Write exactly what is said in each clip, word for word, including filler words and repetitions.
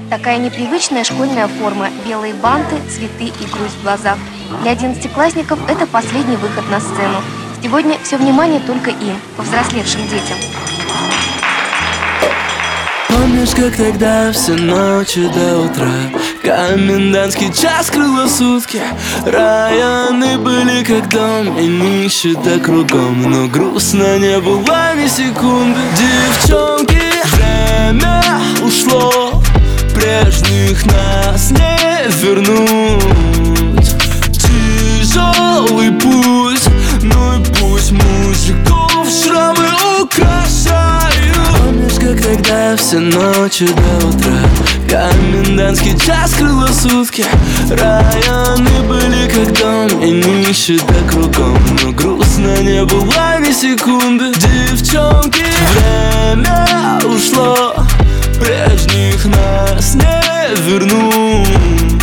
Такая непривычная школьная форма, белые банты, цветы и грусть в глазах. Для одиннадцатиклассников это последний выход на сцену. Сегодня все внимание только им, повзрослевшим детям. Помнишь, как тогда все ночи до утра, комендантский час круглосутки, районы были как дом и нищета кругом, но грустно не было ни секунды. Девчонки, время ушло, прежних нас не вернуть. Тяжелый путь, ну и пусть мужиков шрамы украшают. Помнишь, как тогда все ночи до утра, комендантский час круглосутки, районы были как дом и нищета кругом, но грустно не было ни секунды. Девчонки, время ушло, прежних нас не вернуть.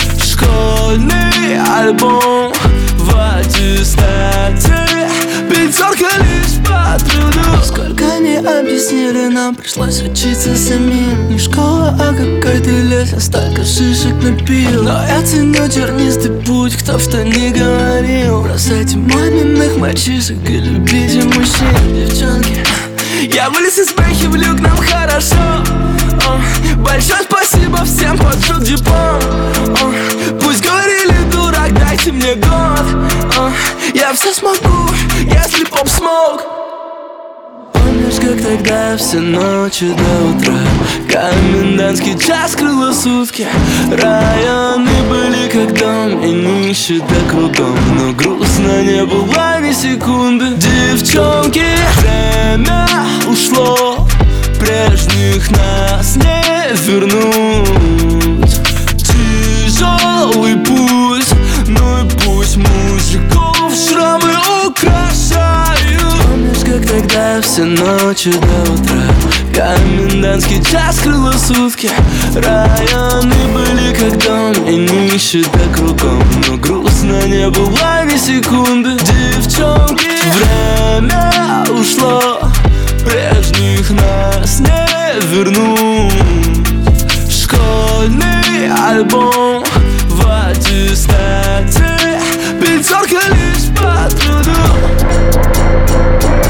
Школьный альбом в аттестате, пятерка лишь по труду. Сколько не объяснили, нам пришлось учиться самим. Не школа, а какой-то лес, а столько шишек напил. Но я ценю тернистый путь, кто что не говорил. Бросайте маминых мальчишек и любите мужчин. Девчонки, я вылез из пехи в люк, нам хорошо. О, большое спасибо всем, под диплом. О, пусть говорили, дурак, дайте мне год. О, я все смогу, если поп смог. Помнишь, как тогда все ночи до утра, комендантский час круглосутки, районы были как дом и нищета кругом, но грустно не было ни секунды. Девчонки, время ушло, прежних нас не вернуть. Тяжелый путь, ну и пусть мужиков шрамы украшают. Помнишь, как тогда все ночи до утра, комендантский час круглосутки, районы были как дом и нищета кругом, но грустно не было ни секунды. Девчонки, время ушло, прежних нас не вернуть. Школьный альбом в аттестате, пятерка лишь по труду.